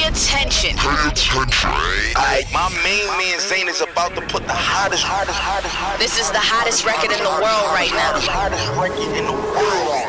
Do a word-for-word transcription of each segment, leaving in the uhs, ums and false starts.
attention. Pay attention. Alright, my main man Zane is about to put the hottest, hottest, hottest, hottest. This is the hottest record in the world right now. Hottest, hottest record in the world.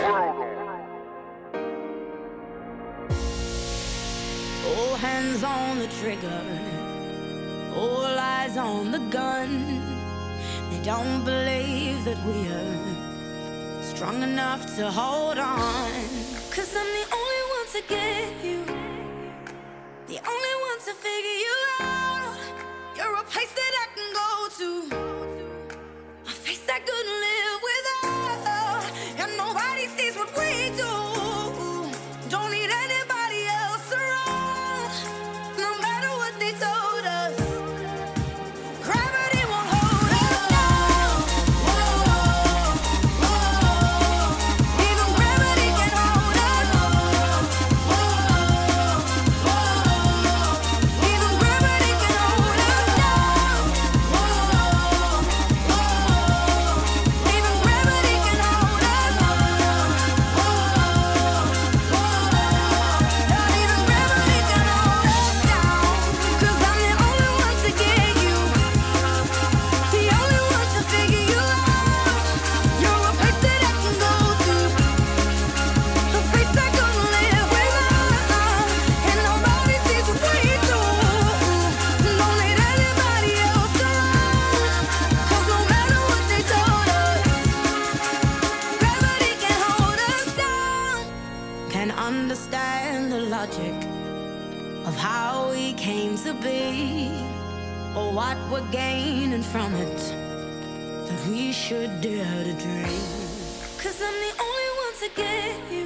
All hands on the trigger, all eyes on the gun. They don't believe that we're strong enough to hold on. Cause I'm the only one to get you, the only one to figure you out. You're a place that I can go to, a face I couldn't live without. And nobody sees what we do. Don't need anybody else around. No matter what they told us, gravity won't hold us down. Whoa, whoa. Even gravity can hold us. Whoa, whoa. Even gravity can hold us down. Whoa, whoa. Even gravity can hold us. Whoa, whoa. Not even gravity can hold us down. Cause I'm the only one to get you, the only one to figure you out. You're a place that I can go to, a place I couldn't live without. And nobody sees what we do. Don't need anybody else around. Cause no matter what they told us, gravity can hold us down. Can understand the logic of how we came to be, or what we're gaining from it, that we should dare to dream. Cause I'm the only one to get you,